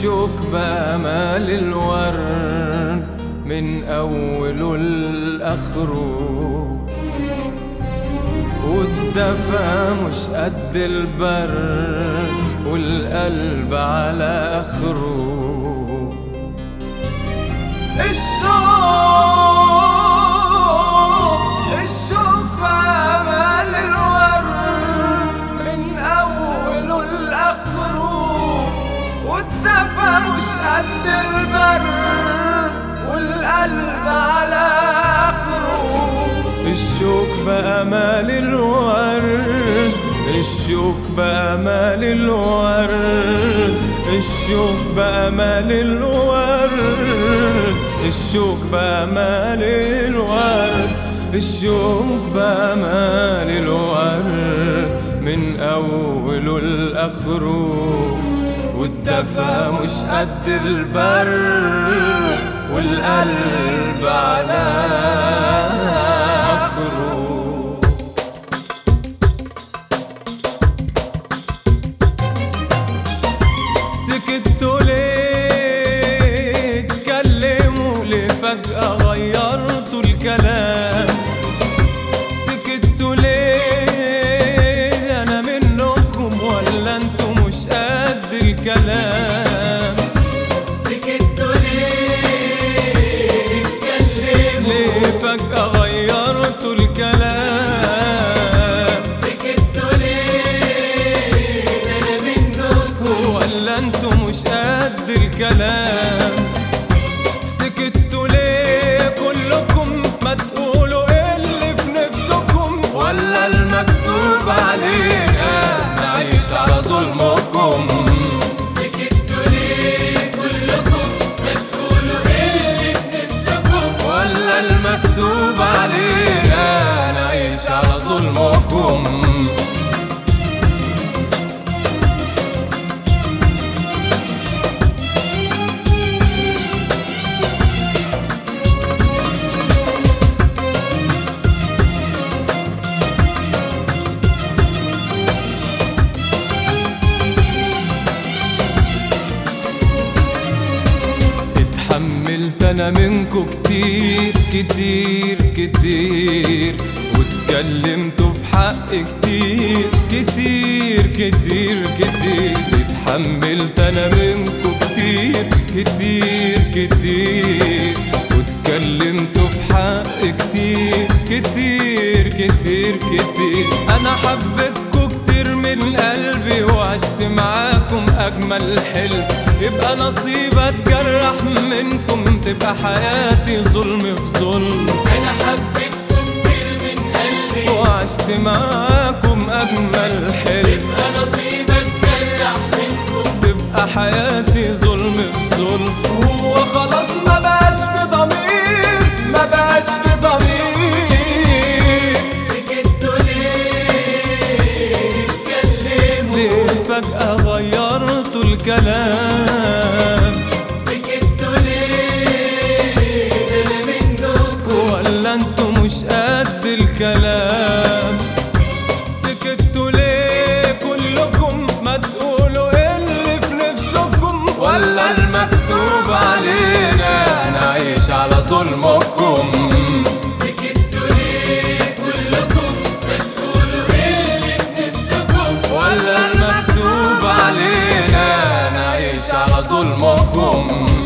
الشوك بأمال الورد من أوله لآخره، والدفا مش قد البرد والقلب على آخره. الشوك بأمال الورد من أوله لآخره، والدفا مش قد البرد والقلب على آخره. الشوك بأمال الورد، الشوك بأمال الورد، الشوك بأمال الورد، الشوك بأمال الورد، الشوك بأمال الورد من أوله لآخره، والدفا مش قد البرد والقلب على آخره. سكتوا ليه؟ اتكلموا ليه؟ فجأة غيرتوا الكلام. سكتوا ليه؟ أنا منكم ولا انتوا مش قد الكلام؟ سكتوا ليه؟ اتكلموا ليه فجأة غيرتوا الكلام؟ سكتوا ليه؟ أنا منكم ولا انتوا مش قد الكلام؟ سكتوا ليه كلكم؟ ما تقولوا ايه اللي في نفسكم، ولا المكتوب علينا نعيش على ظلمكم؟ سكتوا ليه كلكم؟ ما تقولوا ايه اللي في نفسكم، ولا المكتوب علينا نعيش على ظلمكم؟ اتحملت انا منكو كتير كتير كتير، واتكلمتوا في حق كتير كتير كتير كتير. اتحملت انا منكو كتير كتير كتير، واتكلمتوا في حق كتير كتير كتير كتير. انا حبيتكو كتير من قلبي وعشت معاكم اجمل حلم، يبقى نصيب اتجرح منكم، تبقى حياتي ظلم في ظلم. أنا حبيتكم كتير من قلبي وعشت معاكم اجمل حلم، يبقى نصيبك جرح منكم، تبقى حياتي ظلم في ظلم. هو خلاص ما بقاش في ضمير، ما بقاش في ضمير. سكتوا ليه؟ اتكلموا ليه فجأة غيرتوا الكلام؟ سكتوا ليه؟ أنا منكم ولا انتوا مش قد الكلام؟ سكتوا ليه كلكم؟ ما تقولوا ايه اللي في نفسكم، ولا المكتوب علينا نعيش على ظلمكم؟ سكتوا ليه كلكم؟ ما تقولوا ايه اللي في نفسكم، ولا المكتوب علينا نعيش على ظلمكم؟